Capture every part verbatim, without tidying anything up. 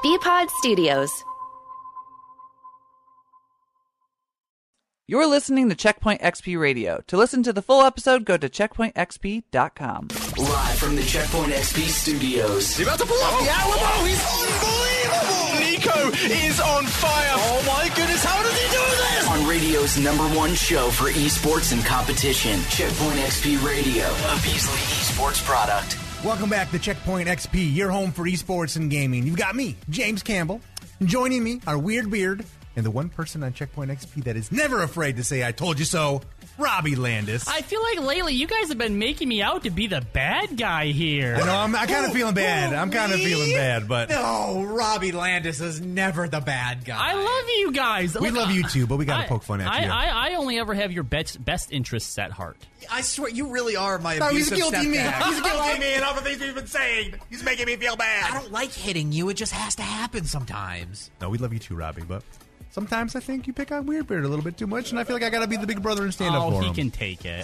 B-Pod Studios. You're listening to Checkpoint X P Radio. To listen to the full episode, go to checkpoint x p dot com. Live from the Checkpoint X P studios. He's about to pull off oh. the Alamo. He's unbelievable. Nico is on fire. Oh my goodness, how does he do this? On radio's number one show for esports and competition, Checkpoint X P Radio, a Beasley esports product. Welcome back to Checkpoint X P, your home for esports and gaming. You've got me, James Campbell. And joining me, our weird beard, and the one person on Checkpoint X P that is never afraid to say, I told you so, Robbie Landis. I feel like lately you guys have been making me out to be the bad guy here. I know, I'm, I'm kind of feeling bad. I'm kind of feeling bad, but... No, Robbie Landis is never the bad guy. I love you guys. We Look, love you too, but we got to poke fun at I, you. I, I only ever have your best, best interests at heart. I swear, you really are my no, abusive he's guilty me. stepdad. He's guilty me and all the things we've been saying. He's making me feel bad. I don't like hitting you. It just has to happen sometimes. No, we love you too, Robbie, but... Sometimes I think you pick on Weirdbeard a little bit too much, and I feel like I got to be the big brother and stand oh, up for him. him. Oh, he can take it.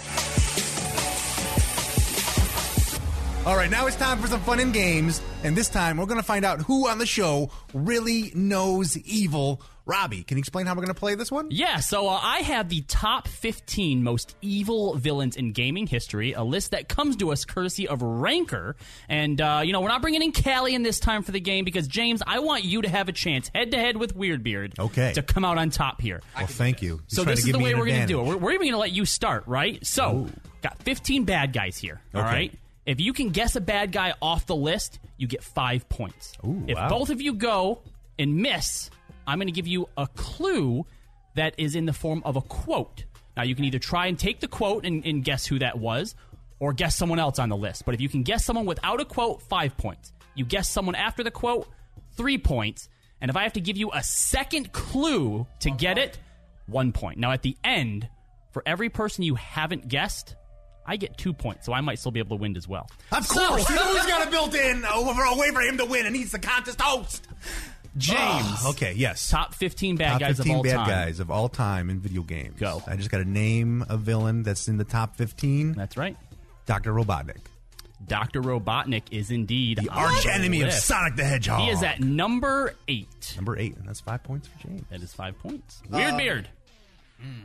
All right, now it's time for some fun and games, and this time we're going to find out who on the show really knows evil. Robbie, can you explain how we're going to play this one? Yeah, so uh, I have the top fifteen most evil villains in gaming history, a list that comes to us courtesy of Ranker. And, uh, you know, we're not bringing in Callie in this time for the game because, James, I want you to have a chance head-to-head with Weirdbeard okay. to come out on top here. Well, thank you. He's so this is the way we're going to do it. We're, we're even going to let you start, right? So, Ooh. got fifteen bad guys here, all okay. right? If you can guess a bad guy off the list, you get five points. Ooh, if wow. both of you go and miss, I'm going to give you a clue that is in the form of a quote. Now, you can either try and take the quote and, and guess who that was, or guess someone else on the list. But if you can guess someone without a quote, five points. You guess someone after the quote, three points. And if I have to give you a second clue to get it, one point. Now, at the end, for every person you haven't guessed, I get two points, so I might still be able to win as well. Of course! So, you know he's got a built-in over a way for him to win, and he's the contest host. James. Oh, okay, yes. Top fifteen bad top guys fifteen of all bad time. guys of all time in video games. Go. I just got to name a villain that's in the top fifteen. That's right. Doctor Robotnik. Doctor Robotnik is indeed the arch enemy of list. Sonic the Hedgehog. He is at number eight. Number eight, and that's five points for James. That is five points. Weird um, Beard. Hmm.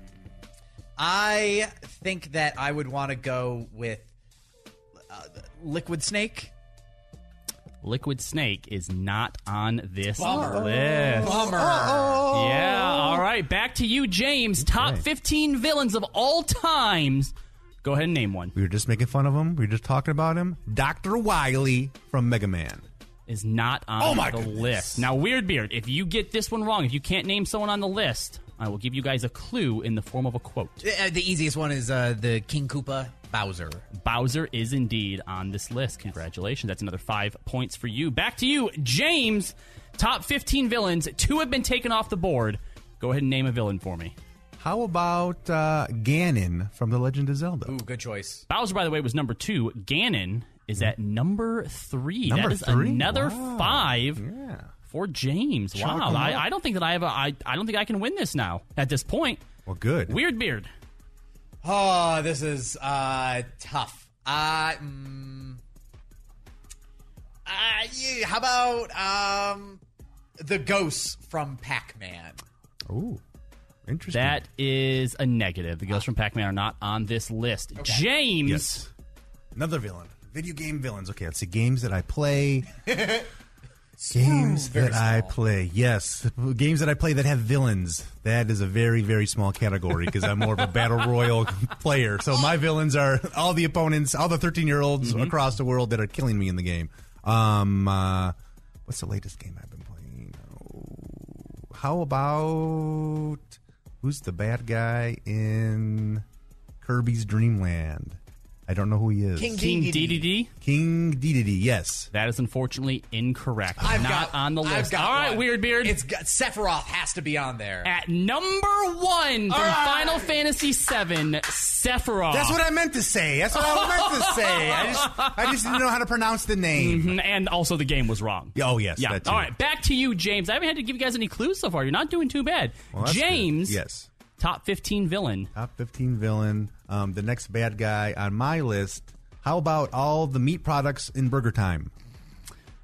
I think that I would want to go with uh, Liquid Snake. Liquid Snake is not on this Bummer. list. Bummer. Uh-oh. Yeah, all right. Back to you, James. Okay. Top fifteen villains of all times. Go ahead and name one. We were just making fun of him. We were just talking about him. Doctor Wily from Mega Man. Is not on oh my the goodness. list. Now, Weird Beard, if you get this one wrong, if you can't name someone on the list, I will give you guys a clue in the form of a quote. Uh, the easiest one is uh, the King Koopa, Bowser. Bowser is indeed on this list. Congratulations. That's another five points for you. Back to you, James. Top fifteen villains. Two have been taken off the board. Go ahead and name a villain for me. How about uh, Ganon from The Legend of Zelda? Ooh, good choice. Bowser, by the way, was number two. Ganon is at number three. Number that is three? another Wow. five Yeah. for James. Chalk wow. him I, up. I don't think that I have a, I, I don't think I can win this now at this point. Well, good. Weird Beard. Oh, this is uh, tough. Uh, mm, uh, yeah, how about um, the ghosts from Pac-Man? Ooh, interesting. That is a negative. The ghosts from Pac-Man are not on this list. Okay. James. Yes. Another villain. Video game villains. Okay, let's see. Games that I play. Games Very that I small. play. Yes. Games that I play that have villains. That is a very, very small category because I'm more of a battle royal player. So my villains are all the opponents, all the thirteen-year-olds Mm-hmm. across the world that are killing me in the game. Um, uh, what's the latest game I've been playing? Oh, how about... Who's the bad guy in Kirby's Dream Land? I don't know who he is. King King Dedede. Dedede. King Dedede, yes. That is unfortunately incorrect. I've not got, on the list. I've got All right, one. Weird Beard. It's got, Sephiroth has to be on there. At number one from right. Final Fantasy seven, Sephiroth. That's what I meant to say. That's what I meant to say. I just, I just didn't know how to pronounce the name. Mhm, and also the game was wrong. Oh, yes. Yeah. that too. All right, back to you, James. I haven't had to give you guys any clues so far. You're not doing too bad. Well, that's James, good. Yes. top fifteen villain. Top fifteen villain. Um, the next bad guy on my list. How about all the meat products in Burger Time?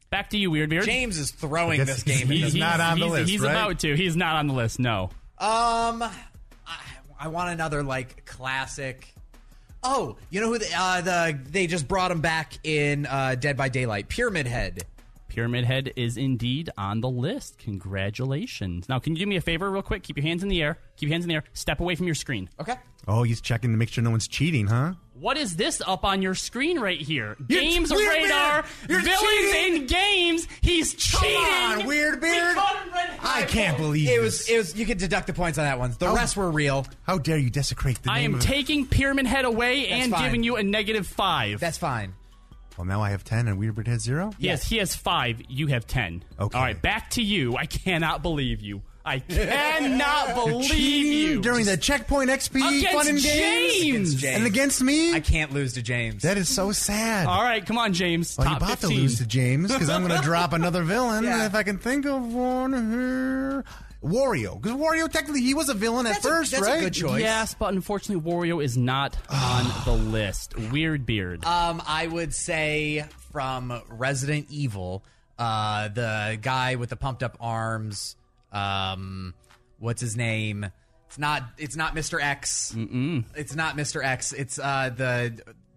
Back to you, Weirdbeard. James is throwing I this guess game. he's into me. not on the he's, list, He's right? about to. He's not on the list, no. Um, I, I want another like classic. Oh, you know who? The, uh, the they just brought him back in uh, Dead by Daylight. Pyramid Head. Pyramid Head is indeed on the list. Congratulations. Now, can you do me a favor real quick? Keep your hands in the air. Keep your hands in the air. Step away from your screen. Okay. Oh, he's checking to make sure no one's cheating, huh? What is this up on your screen right here? You're Games Weird radar. Beard. You're Villains cheating. in games. He's cheating. on, Weird We Beard. caught him red-handed. I can't believe It this. was. It was. You could deduct the points on that one. The Oh. rest were real. How dare you desecrate the I name am of taking Pyramid Head away That's and fine. giving you a negative five. That's fine. Well, now I have ten and Weirdbeard has zero? Yes, he has five. You have ten. Okay. All right, back to you. I cannot believe you. I cannot believe Cheating you. during the Checkpoint X P Against fun and games? James. Against James. And against me? I can't lose to James. That is so sad. All right, come on, James. Well, you're Top about fifteen. to lose to James because I'm going to drop another villain Yeah. if I can think of one here. Wario. Because Wario, technically, he was a villain at That's a- first, that's a right? good choice. Yes, but unfortunately, Wario is not on the list. Weird Beard. Um, I would say from Resident Evil, uh, the guy with the pumped up arms. Um, what's his name? It's not. It's not Mister X. Mm-mm. It's not Mister X. It's uh the.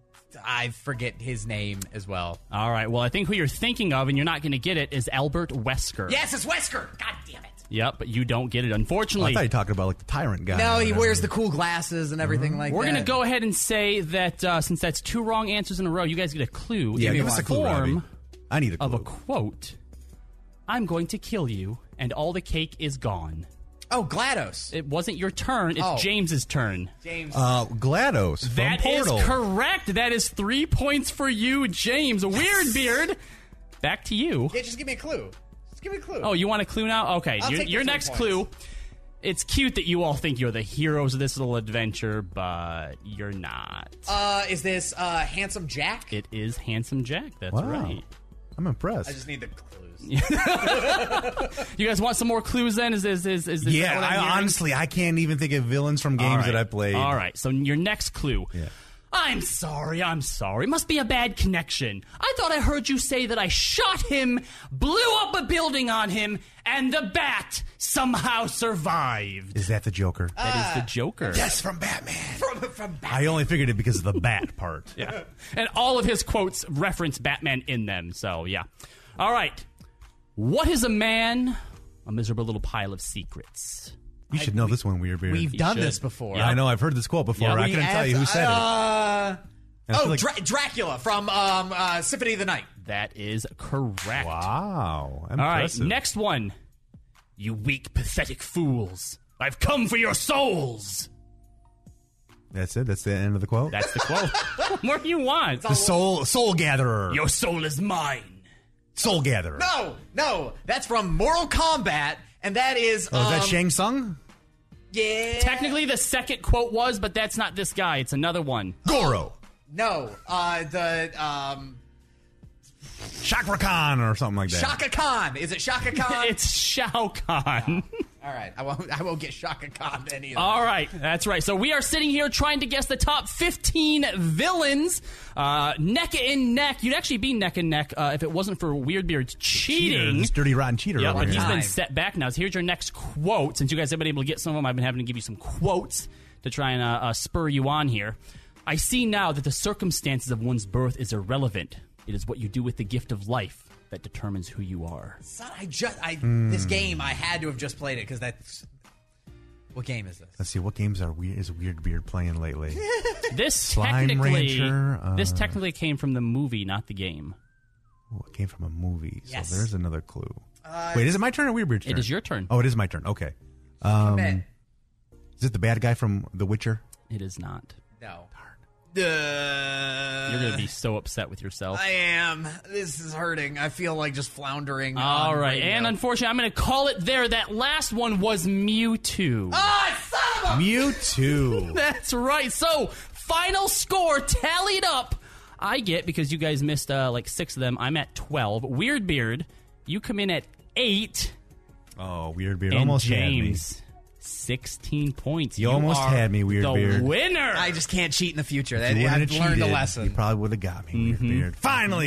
I forget his name as well. All right, well, I think who you're thinking of, and you're not going to get it, is Albert Wesker. Yes, it's Wesker. God damn it. Yep, but you don't get it, Oh, I unfortunately. thought you were talking about like the tyrant guy. No, or he whatever. wears the cool glasses and everything like We're that. going to go ahead and say that uh, since that's two wrong answers in a row, you guys get a clue Yeah, in give the us a clue, form Robbie. I need a clue. of a quote. I'm going to kill you, and all the cake is gone. Oh, GLaDOS. It wasn't your turn, it's Oh. James's turn. James. Uh, GLaDOS from That is Portal. correct. That is three points for you, James. Weird Beard. Back to you. yeah, just give me a clue. Just give me a clue. Oh, you want a clue now? Okay, I'll your, take the your three next points. clue. It's cute that you all think you're the heroes of this little adventure, but you're not. Uh, is this uh, Handsome Jack? It is Handsome Jack. That's Wow. right. I'm impressed. I just need the clues. You guys want some more clues then? Is is is, is, is yeah, that what I'm I, hearing? honestly, I can't even think of villains from games All right. that I played. All right, so your next clue. Yeah. I'm sorry, I'm sorry. Must be a bad connection. I thought I heard you say that I shot him, blew up a building on him, and the bat somehow survived. Is that the Joker? That is the Joker. Yes, from Batman. From, from Batman. I only figured it because of the bat part. Yeah. And all of his quotes reference Batman in them, so yeah. All right. What is a man? A miserable little pile of secrets. You should know this one, Weirdbeard. We've You done should. this before. Yeah. I know, I've heard this quote before. Yeah, I we couldn't tell you who said it. Uh, And I feel oh, like- Dra- Dracula from um, uh, Symphony of the Night. That is correct. Wow. All right, Impressive. next one. You weak, pathetic fools. I've come for your souls. That's it. That's the end of the quote. That's the quote. What more do you want? the soul soul gatherer. Your soul is mine. Soul gatherer. No, no, that's from Mortal Kombat, and that is. Oh, is that um, Shang Tsung? Yeah. Technically, the second quote was, but that's not this guy. It's another one. Goro. No, uh, the um, Chakra Khan or something like that. Shaka Khan. Is it Shaka Khan? It's Shao Kahn. All right, I won't. I won't get Shaka Khan any of All right, that's right. So we are sitting here trying to guess the top fifteen villains, uh, neck and neck. You'd actually be neck and neck uh, if it wasn't for Weirdbeard's Cheater, cheating. this dirty rotten cheater. Yeah, over but here. he's been Time. set back now. So here's your next quote. Since you guys have been able to get some of them, I've been having to give you some quotes to try and uh, uh, spur you on here. I see now that the circumstances of one's birth is irrelevant. It is what you do with the gift of life that determines who you are. Son, I just. I Hmm. this game. I had to have just played it because that's. What game is this? Let's see, what games are we, is Weirdbeard playing lately? This Slime technically, Rancher, uh, this technically came from the movie, not the game. Oh, it came from a movie, Yes. so there's another clue. Wait, is it my turn or Weirdbeard's turn? It is your turn. Oh, it is my turn. Okay. Um, Man, is it the bad guy from The Witcher? It is not. no. You're going to be so upset with yourself. I am. This is hurting. I feel like just floundering. All on right, radio. and unfortunately, I'm going to call it there. That last one was Mewtwo. Ah, son of a- Mewtwo. That's right. So, final score tallied up. I get, because you guys missed uh, like six of them, I'm at twelve. Weirdbeard, you come in at eight. Oh, Weirdbeard And almost James, sixteen points. You almost are had me, Weirdbeard. The winner. I just can't cheat in the future. had That, me. If you I've wouldn't have learned cheated, a lesson. You probably would have got me, Mm-hmm. Weirdbeard. Finally,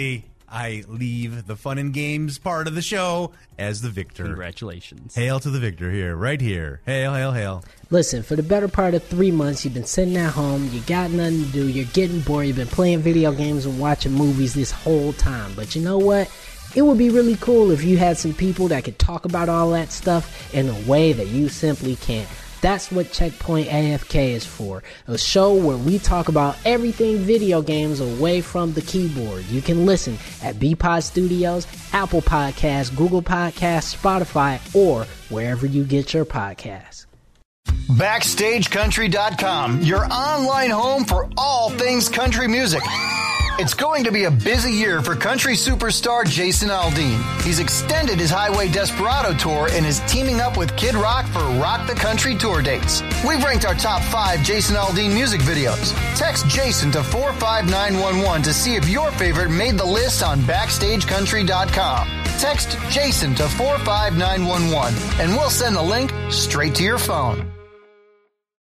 I leave the fun and games part of the show as the victor. Congratulations. Hail to the victor here, right here. Hail, hail, hail. Listen, for the better part of three months, you've been sitting at home, you got nothing to do, you're getting bored, you've been playing video games and watching movies this whole time. But you know what? It would be really cool if you had some people that could talk about all that stuff in a way that you simply can't. That's what Checkpoint A F K is for. A show where we talk about everything video games away from the keyboard. You can listen at B Pod Studios, Apple Podcasts, Google Podcasts, Spotify, or wherever you get your podcasts. Backstage Country dot com, your online home for all things country music. It's going to be a busy year for country superstar Jason Aldean. He's extended his Highway Desperado tour and is teaming up with Kid Rock for Rock the Country tour dates. We've ranked our top five Jason Aldean music videos. Text Jason to four five nine one one to see if your favorite made the list on Backstage Country dot com. Text Jason to four five nine one one and we'll send the link straight to your phone.